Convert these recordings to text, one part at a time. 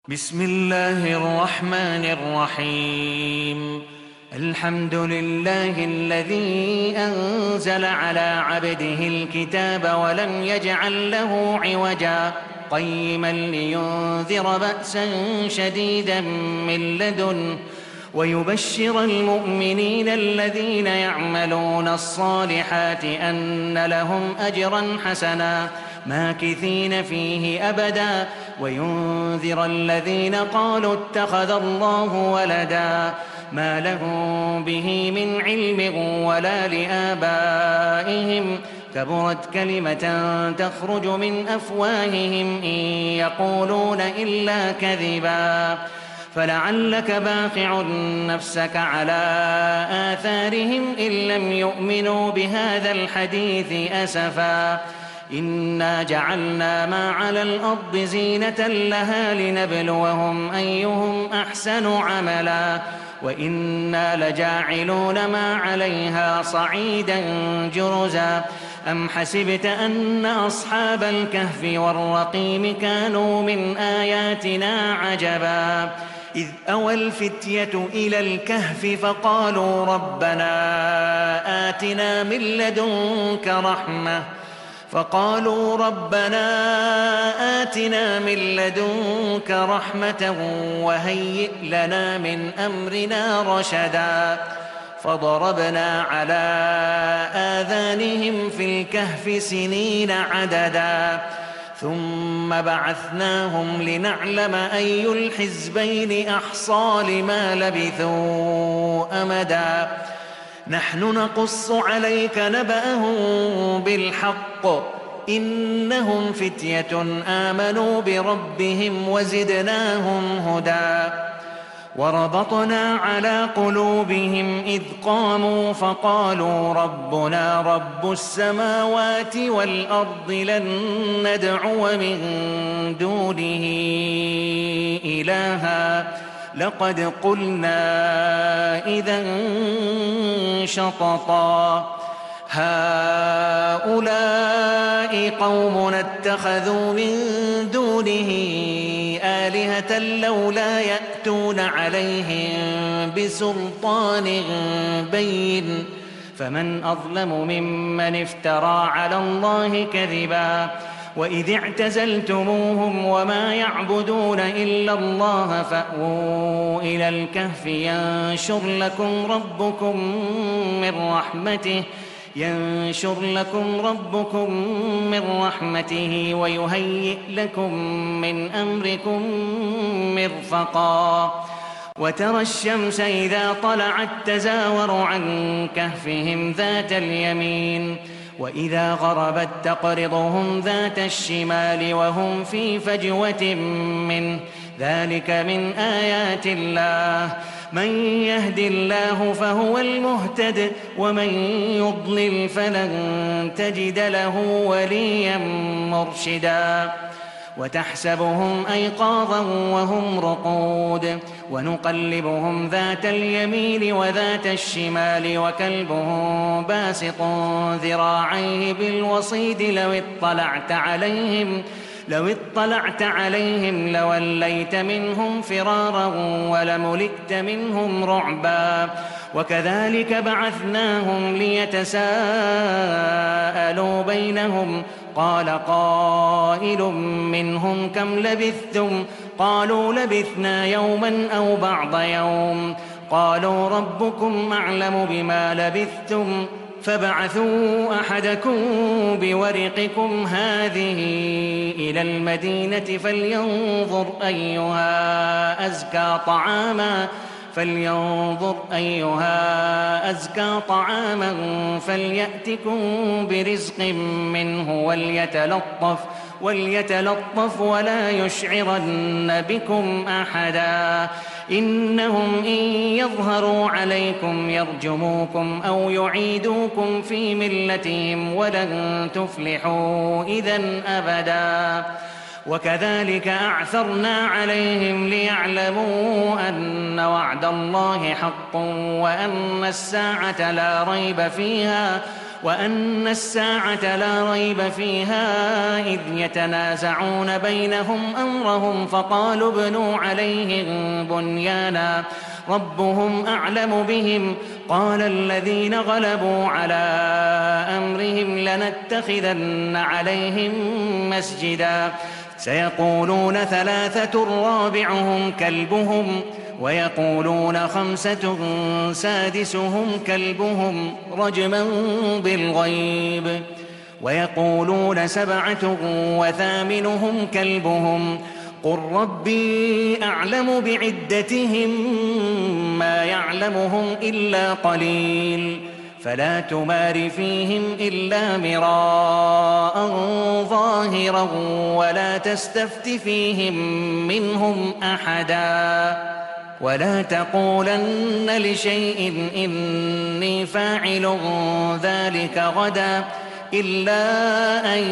بسم الله الرحمن الرحيم. الحمد لله الذي أنزل على عبده الكتاب ولم يجعل له عوجا قيما لينذر بأسا شديدا من لدنه ويبشر المؤمنين الذين يعملون الصالحات أن لهم أجرا حسنا ماكثين فيه أبدا وينذر الذين قالوا اتخذ الله ولدا ما لهم به من علم ولا لآبائهم كبرت كلمة تخرج من أفواههم إن يقولون إلا كذبا فلعلك باخع نفسك على آثارهم إن لم يؤمنوا بهذا الحديث أسفا إنا جعلنا ما على الأرض زينة لها لنبلوهم أيهم أحسن عملا وإنا لجاعلون ما عليها صعيدا جرزا أم حسبت أن أصحاب الكهف والرقيم كانوا من آياتنا عجبا إذ أوى الفتية إلى الكهف فقالوا ربنا آتنا من لدنك رحمة وهيئ لنا من أمرنا رشدا فضربنا على آذانهم في الكهف سنين عددا ثم بعثناهم لنعلم أي الحزبين أحصى لما لبثوا أمدا نحن نقص عليك نبأهم بالحق إنهم فتية آمنوا بربهم وزدناهم هدى وربطنا على قلوبهم إذ قاموا فقالوا ربنا رب السماوات والأرض لن ندعو من دونه إلها لقد قلنا إذا شططا هؤلاء قومنا اتخذوا من دونه آلهة لولا يأتون عليهم بسلطان بين فمن أظلم ممن افترى على الله كذبا وإذ اعتزلتموهم وما يعبدون إلا الله فأووا إلى الكهف ينشر لكم ربكم من رحمته ويهيئ لكم من أمركم مرفقا وترى الشمس إذا طلعت تزاور عن كهفهم ذات اليمين وإذا غربت تقرضهم ذات الشمال وهم في فجوة منه ذلك من آيات الله من يهد الله فهو المهتد ومن يضلل فلن تجد له وليا مرشدا وتحسبهم أيقاظا وهم رقود ونقلبهم ذات اليمين وذات الشمال وكلبهم باسط ذراعيه بالوصيد لو اطلعت عليهم لوليت منهم فرارا ولملئت منهم رعبا وكذلك بعثناهم ليتساءلوا بينهم قال قائل منهم كم لبثتم قالوا لبثنا يوما أو بعض يوم قالوا ربكم أعلم بما لبثتم فابعثوا أحدكم بورقكم هذه إلى المدينة فلينظر أيها أزكى طعاما فليأتكم برزق منه وليتلطف ولا يشعرن بكم أحدا إنهم إن يظهروا عليكم يرجموكم أو يعيدوكم في ملتهم ولن تفلحوا إذن أبدا وكذلك أعثرنا عليهم ليعلموا أن وعد الله حق وأن الساعة لا ريب فيها وأن الساعة لا ريب فيها إذ يتنازعون بينهم أمرهم فقالوا ابنوا عليهم بنيانا ربهم أعلم بهم قال الذين غلبوا على أمرهم لنتخذن عليهم مسجدا سيقولون ثلاثة رابعهم كلبهم ويقولون خمسة سادسهم كلبهم رجما بالغيب ويقولون سبعة وثامنهم كلبهم قل ربي أعلم بعدتهم ما يعلمهم إلا قليل فلا تمار فيهم إلا مراء ظاهرا ولا تستفت فيهم منهم أحدا ولا تقولن لشيء إني فاعل ذلك غدا إلا أن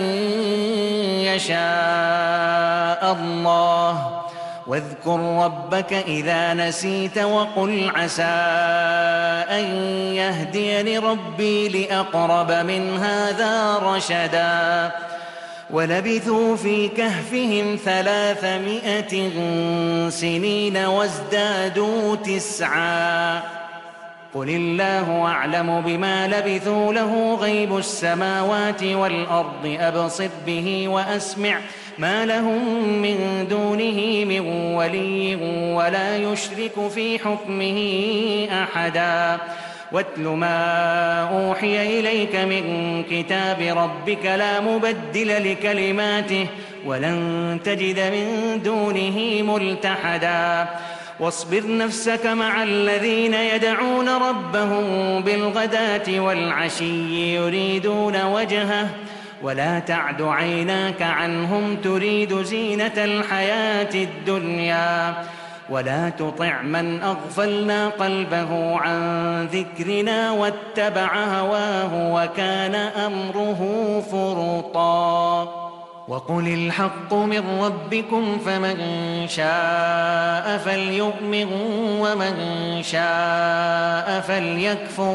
يشاء الله واذكر ربك إذا نسيت وقل عسى أن يهديني ربي لأقرب من هذا رشدا ولبثوا في كهفهم 300 سنين وازدادوا 9 قل الله أعلم بما لبثوا له غيب السماوات والأرض أبصر به وأسمع ما لهم من دونه من ولي ولا يشرك في حكمه أحدا واتل ما أوحي إليك من كتاب ربك لا مبدل لكلماته ولن تجد من دونه ملتحدا واصبر نفسك مع الذين يدعون ربهم بالغداة والعشي يريدون وجهه ولا تعد عيناك عنهم تريد زينة الحياة الدنيا ولا تطع من أغفلنا قلبه عن ذكرنا واتبع هواه وكان أمره فرطا وقل الحق من ربكم فمن شاء فليؤمن ومن شاء فليكفر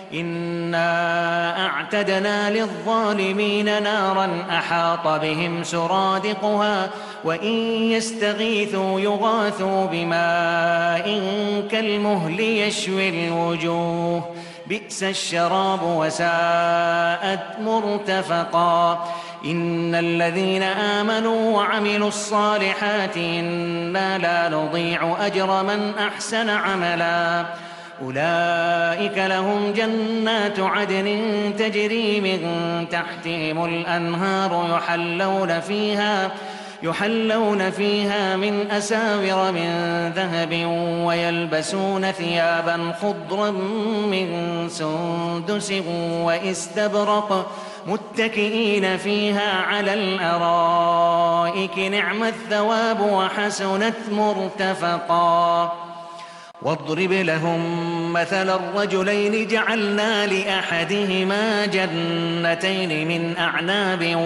إنا أعتدنا للظالمين نارا أحاط بهم سرادقها وإن يستغيثوا يغاثوا بماء كالمهل يشوي الوجوه بئس الشراب وساءت مرتفقا إن الذين آمنوا وعملوا الصالحات إنا لا نضيع أجر من أحسن عملا أولئك لهم جنات عدن تجري من تحتهم الأنهار يحلون فيها من أساور من ذهب ويلبسون ثيابا خضرا من سندس واستبرق متكئين فيها على الأرائك نعم الثواب وحسنت مرتفقا واضرب لهم مثل الرجلين جعلنا لأحدهما جنتين من أعناب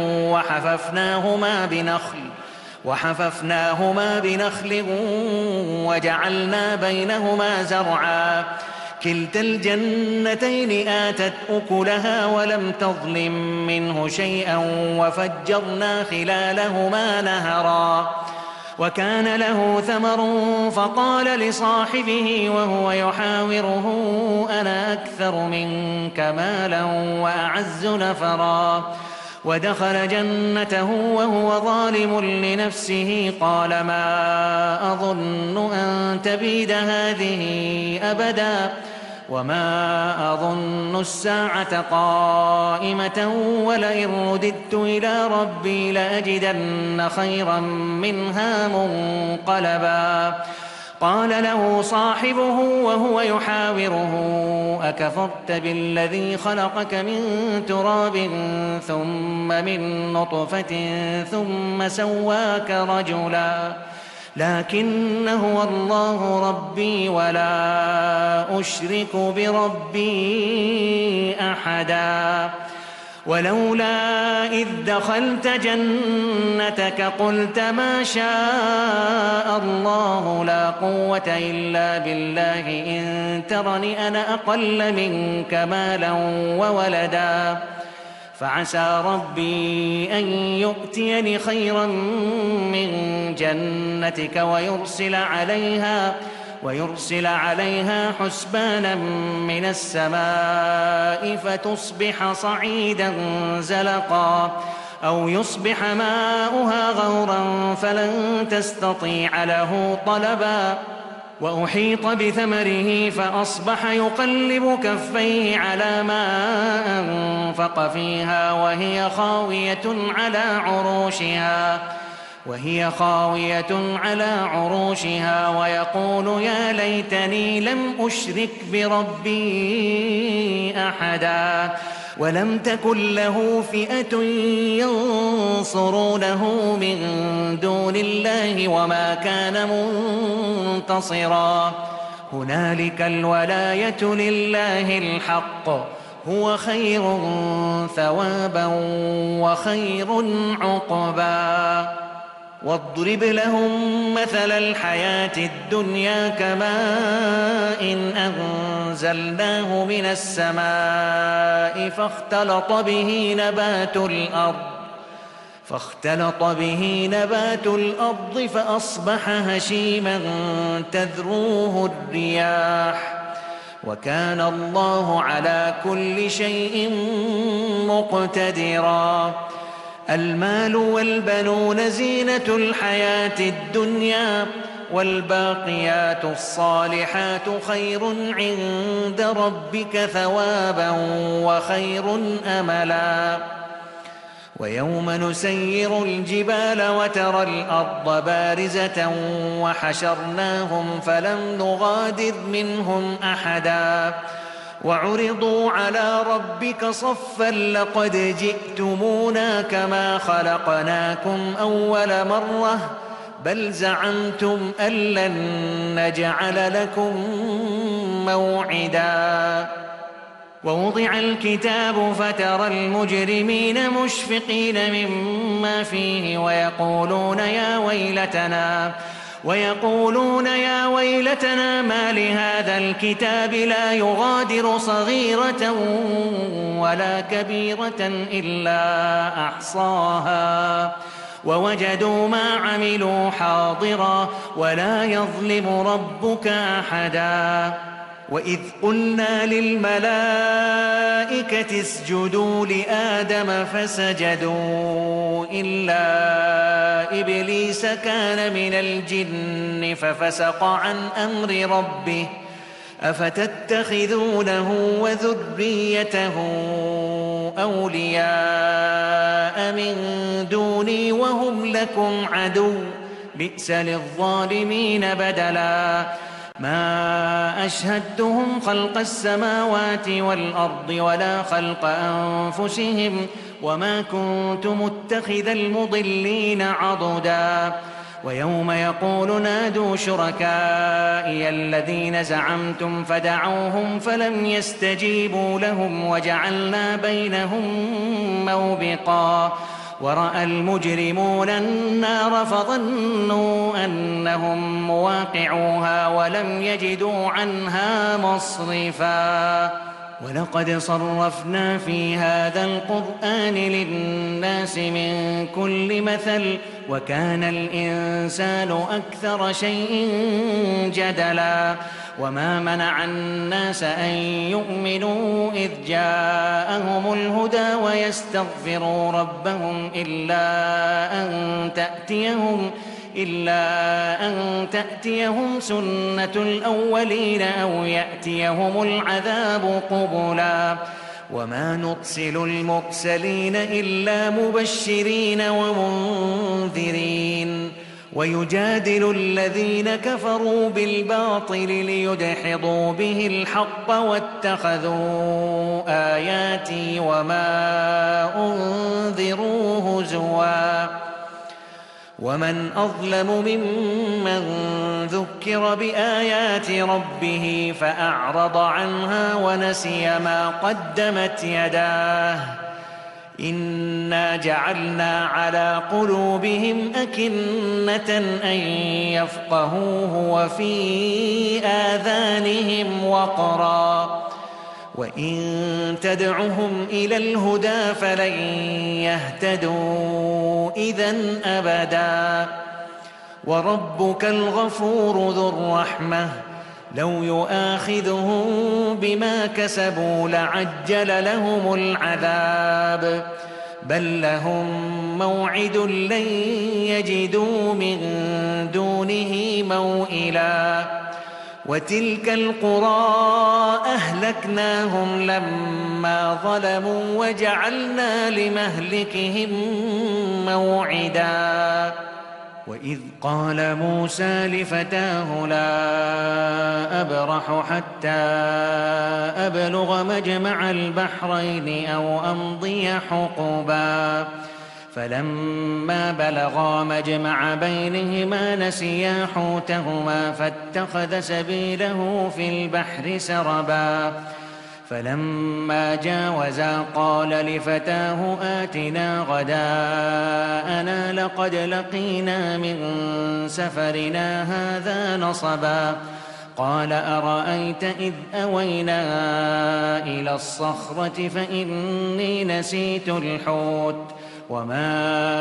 وحففناهما بنخل وجعلنا بينهما زرعا كلتا الجنتين آتت أكلها ولم تظلم منه شيئا وفجرنا خلالهما نهرا وكان له ثمر فقال لصاحبه وهو يحاوره أنا أكثر منك مالا وأعز نفرا ودخل جنته وهو ظالم لنفسه قال ما أظن أن تبيد هذه أبدا وما أظن الساعة قائمة ولئن رددت إلى ربي لأجدن خيرا منها منقلبا قال له صاحبه وهو يحاوره أكفرت بالذي خلقك من تراب ثم من نطفة ثم سواك رجلا لكن هو الله ربي ولا أشرك بربي أحدا ولولا إذ دخلت جنتك قلت ما شاء الله لا ولا قوة إلا بالله إن ترني أنا أقل منك مالا وولدا فعسى ربي أن يؤتيني خيرا من جنتك ويرسل عليها حسبانا من السماء فتصبح صعيدا زلقا أو يصبح ماؤها غورا فلن تستطيع له طلبا وأحيط بثمره فأصبح يقلب كفيه على ما أنفق فيها وهي خاوية على عروشها ويقول يا ليتني لم أشرك بربي أحدا ولم تكن له فئة ينصرونه من دون الله وما كان منتصرا هنالك الولاية لله الحق هو خير ثوابا وخير عقبا واضرب لهم مثل الحياة الدنيا كماء أنزلناه من السماء فاختلط به نبات الأرض فأصبح هشيما تذروه الرياح وكان الله على كل شيء مقتدرا المال والبنون زينة الحياة الدنيا والباقيات الصالحات خير عند ربك ثوابا وخير أملا ويوم نسير الجبال وترى الأرض بارزة وحشرناهم فلم نغادر منهم أحدا وعرضوا على ربك صفا لقد جئتمونا كما خلقناكم أول مرة بل زعمتم أن لن نجعل لكم موعدا ووضع الكتاب فترى المجرمين مشفقين مما فيه ويقولون يا ويلتنا ما لهذا الكتاب لا يغادر صغيرة ولا كبيرة إلا أحصاها ووجدوا ما عملوا حاضرا ولا يظلم ربك أحدا وإذ قلنا للملائكة اسجدوا لآدم فسجدوا إلا إبليس كان من الجن ففسق عن أمر ربه أفتتخذونه وذريته أولياء من دوني وهم لكم عدو بئس للظالمين بدلا ما أشهدتهم خلق السماوات والأرض ولا خلق أنفسهم وما كنت متخذ المضلين عضدا ويوم يقول نادوا شركائي الذين زعمتم فدعوهم فلم يستجيبوا لهم وجعلنا بينهم موبقا ورأى المجرمون النار فظنوا أنهم مواقعوها ولم يجدوا عنها مصرفا ولقد صرفنا في هذا القرآن للناس من كل مثل وكان الإنسان أكثر شيء جدلا وما منع الناس أن يؤمنوا إذ جاءهم الهدى ويستغفروا ربهم إلا أن تأتيهم سنة الأولين أو يأتيهم العذاب قبلا وما نرسل المرسلين إلا مبشرين ومنذرين ويجادل الذين كفروا بالباطل ليدحضوا به الحق واتخذوا آياتي وما أنذروا هزوا ومن أظلم ممن ذكر بآيات ربه فأعرض عنها ونسي ما قدمت يداه إنا جعلنا على قلوبهم أكنة أن يفقهوه وفي آذانهم وقرا وإن تدعهم إلى الهدى فلن يهتدوا إذن أبدا وربك الغفور ذو الرحمة لو يؤاخذهم بما كسبوا لعجل لهم العذاب بل لهم موعد لن يجدوا من دونه موئلا وتلك القرى أهلكناهم لما ظلموا وجعلنا لمهلكهم موعدا وإذ قال موسى لفتاه لا أبرح حتى أبلغ مجمع البحرين أو أمضي حقبا فلما بلغا مجمع بينهما نسيا حوتهما فاتخذ سبيله في البحر سربا فلما جاوزا قال لفتاه آتنا غداءنا لقد لقينا من سفرنا هذا نصبا قال أرأيت إذ أوينا إلى الصخرة فإني نسيت الحوت وما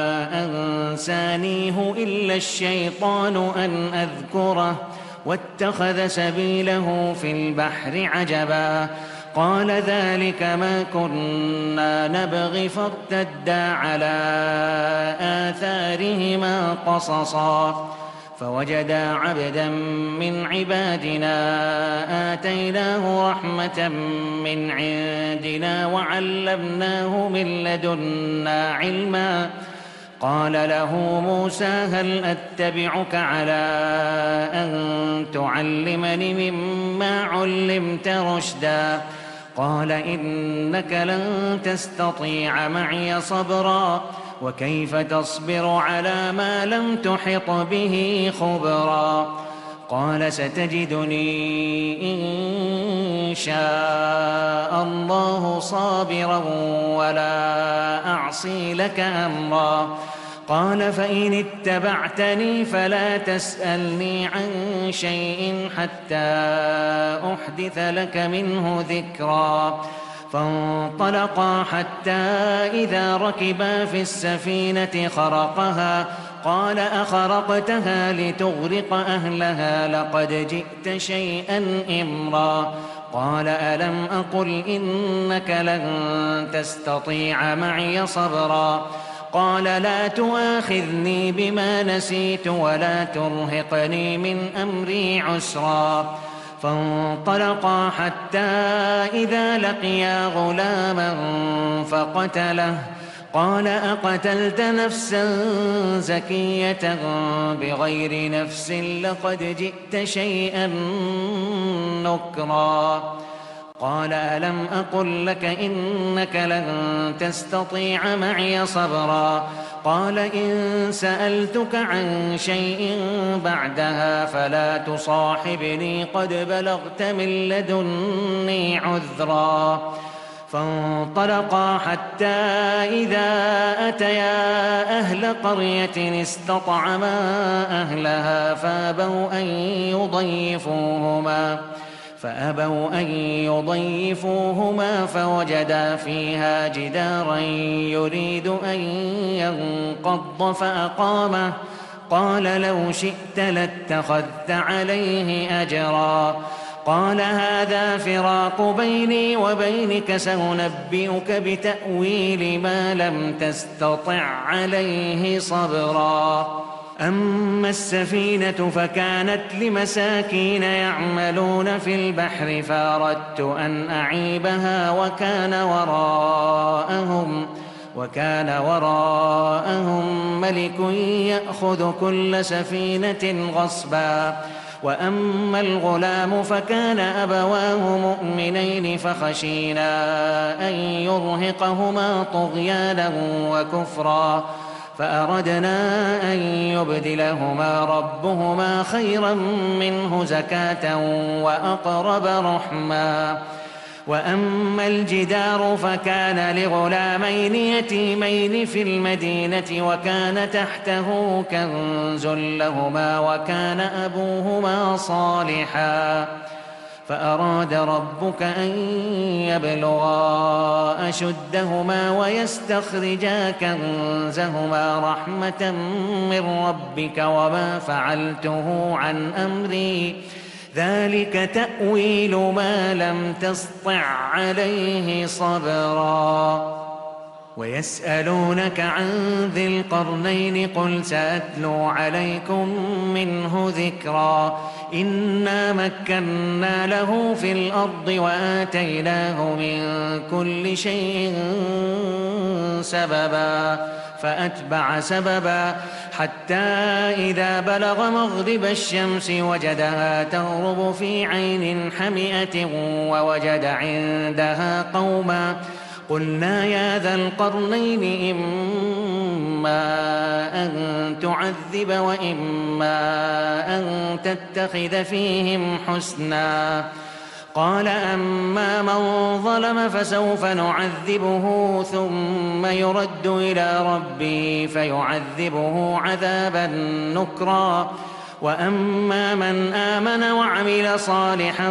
أنسانيه إلا الشيطان أن أذكره واتخذ سبيله في البحر عجبا قال ذلك ما كنا نبغي فارتدا على آثارهما قصصا فوجدا عبدا من عبادنا آتيناه رحمة من عندنا وعلمناه من لدنا علما قال له موسى هل أتبعك على أن تعلمني مما علمت رشدا قال إنك لن تستطيع معي صبرا وكيف تصبر على ما لم تحط به خبرا قال ستجدني إن شاء الله صابرا ولا أعصي لك أمرا قال فإن اتبعتني فلا تسألني عن شيء حتى أحدث لك منه ذكرا فانطلقا حتى إذا ركبا في السفينة خرقها قال أخرقتها لتغرق أهلها لقد جئت شيئا إمرا قال ألم أقل إنك لن تستطيع معي صبرا قال لا تؤاخذني بما نسيت ولا ترهقني من أمري عسرا فانطلقا حتى إذا لقيا غلاما فقتله قال أقتلت نفسا زكية بغير نفس لقد جئت شيئا نكرا قال ألم أقل لك إنك لن تستطيع معي صبرا قال إن سألتك عن شيء بعدها فلا تصاحبني قد بلغت من لدني عذرا فانطلقا حتى إذا أتيا أهل قرية استطعما أهلها فأبوا أن يضيفوهما فوجدا فيها جدارا يريد أن ينقض فأقامه قال لو شئت لاتخذت عليه أجرا قال هذا فراق بيني وبينك سأنبئك بتأويل ما لم تستطع عليه صبرا أما السفينة فكانت لمساكين يعملون في البحر فأردت أن أعيبها وكان وراءهم ملك يأخذ كل سفينة غصبا وأما الغلام فكان أبواه مؤمنين فخشينا أن يرهقهما طغيانا وكفرا فأردنا أن يبدلهما ربهما خيرا منه زكاة وأقرب رحما وأما الجدار فكان لغلامين يتيمين في المدينة وكان تحته كنز لهما وكان أبوهما صالحا فأراد ربك أن يبلغا أشدهما ويستخرجا كنزهما رحمة من ربك وما فعلته عن أمري ذلك تأويل ما لم تسطع عليه صبرا ويسألونك عن ذي القرنين قل سأتلو عليكم منه ذكرا إنا مكنا له في الأرض وآتيناه من كل شيء سببا فأتبع سببا حتى إذا بلغ مغرب الشمس وجدها تغرب في عين حمئة ووجد عندها قوما قلنا يا ذا القرنين إما أن تعذب وإما أن تتخذ فيهم حسنا قال أما من ظلم فسوف نعذبه ثم يرد إلى ربه فيعذبه عذابا نكرا وأما من آمن وعمل صالحا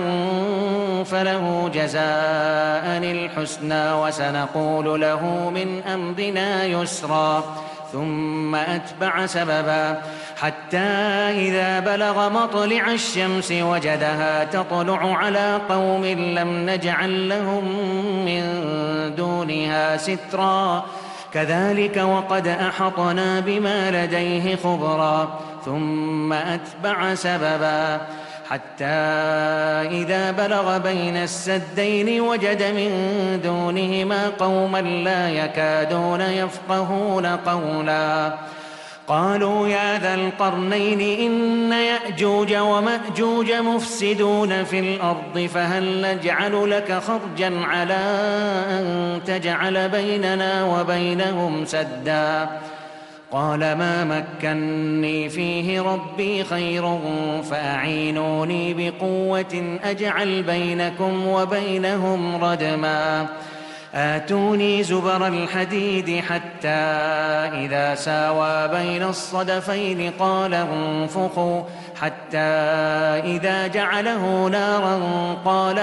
فله جزاء الحسنى وسنقول له من أمرنا يسرا ثم أتبع سببا حتى إذا بلغ مطلع الشمس وجدها تطلع على قوم لم نجعل لهم من دونها سترا كذلك وقد أحطنا بما لديه خبرا ثم أتبع سببا حتى إذا بلغ بين السدين وجد من دونهما قوما لا يكادون يفقهون قولا قالوا يا ذا القرنين إن يأجوج ومأجوج مفسدون في الأرض فهل نجعل لك خرجا على أن تجعل بيننا وبينهم سدا قال ما مكني فيه ربي خير فأعينوني بقوة أجعل بينكم وبينهم ردما آتوني زبر الحديد حتى إذا ساوى بين الصدفين قال انفخوا حتى إذا جعله نارا قال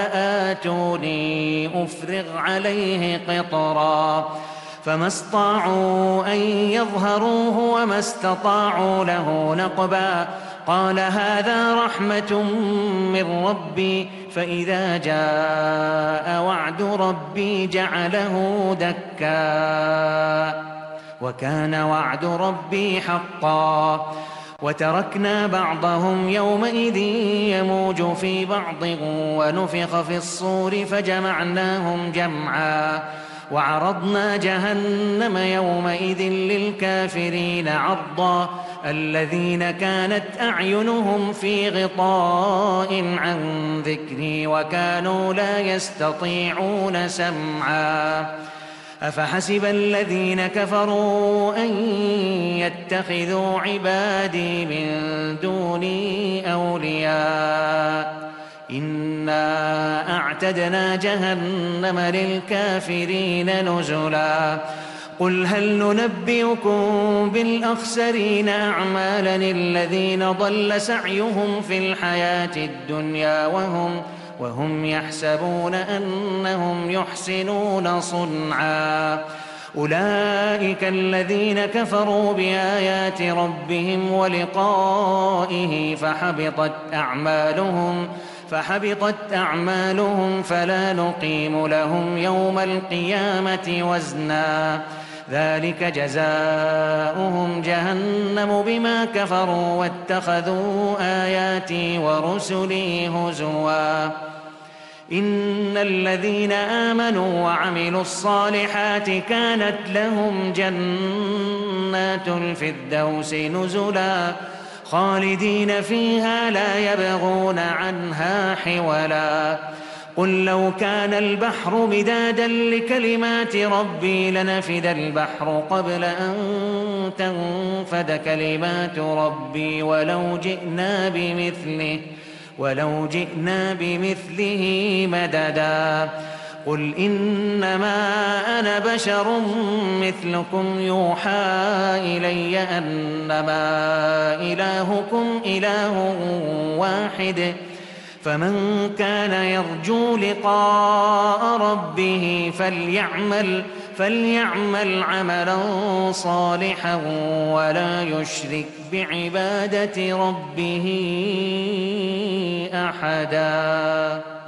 آتوني أفرغ عليه قطرا فما استطاعوا أن يظهروه وما استطاعوا له نقبا قال هذا رحمة من ربي فإذا جاء وعد ربي جعله دكا وكان وعد ربي حقا وتركنا بعضهم يومئذ يموج في بعض ونفخ في الصور فجمعناهم جمعا وعرضنا جهنم يومئذ للكافرين عرضا الذين كانت أعينهم في غطاء عن ذكري وكانوا لا يستطيعون سمعا أفحسب الذين كفروا أن يتخذوا عبادي من دوني أولياء إنا أعتدنا جهنم للكافرين نزلا قل هل ننبئكم بالأخسرين أعمالا الذين ضل سعيهم في الحياة الدنيا وهم يحسبون أنهم يحسنون صنعا أولئك الذين كفروا بآيات ربهم ولقائه فحبطت أعمالهم فلا نقيم لهم يوم القيامة وزنا ذلك جزاؤهم جهنم بما كفروا واتخذوا آياتي ورسلي هزوا إن الذين آمنوا وعملوا الصالحات كانت لهم جنات الفردوس نزلا خالدين فيها لا يبغون عنها حولا قل لو كان البحر مدادا لكلمات ربي لنفد البحر قبل أن تنفد كلمات ربي ولو جئنا بمثله مددا قل إنما أنا بشر مثلكم يوحى إلي أنما إلهكم إله واحد فمن كان يرجو لقاء ربه فليعمل عملا صالحا ولا يشرك بعبادة ربه أحدا.